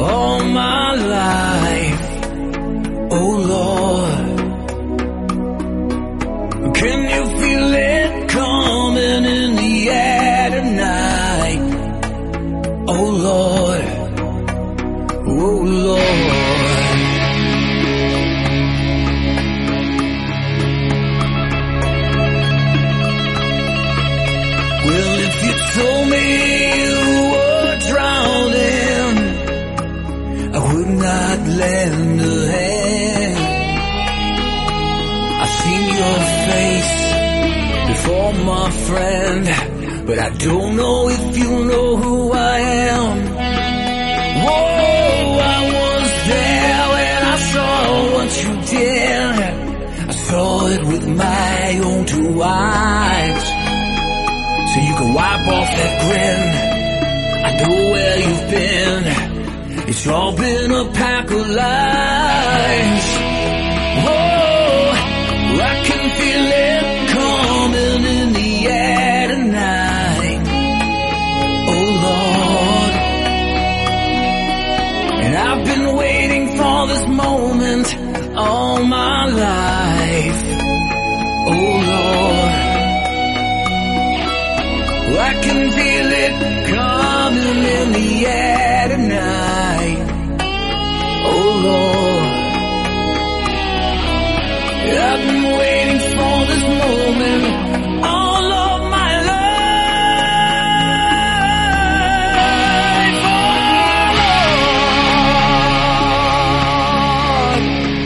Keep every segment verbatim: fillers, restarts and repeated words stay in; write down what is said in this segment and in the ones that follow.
all my life. Oh Lord, can you feel it coming in the air tonight? Oh Lord, oh Lord. Well, if you told me you were drowning, I would not lend a hand. I've seen your face before, my friend, but I don't know if you know who I am. Whoa, I was there when I saw what you did. I saw it with my own two eyes. So you can wipe off that grin. I know where you've been. It's all been a pack of lies. Whoa, I can feel it coming in the air tonight. Oh Lord, and I've been waiting for this moment all my life. Oh Lord, I can feel it coming in the air tonight. Oh Lord, I've been waiting for this moment all of my life. Oh Lord,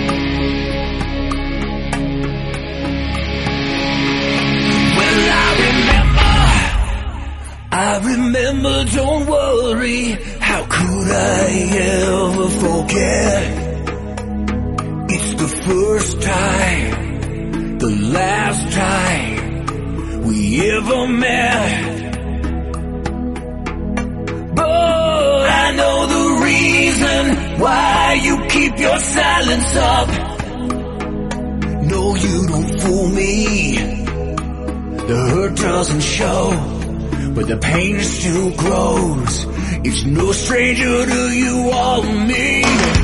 well I remember I remember, don't worry, how could I ever forget? It's the first time, the last time we ever met. But I know the reason why you keep your silence up. No, you don't fool me, the hurt doesn't show, but the pain still grows. It's no stranger to you or me.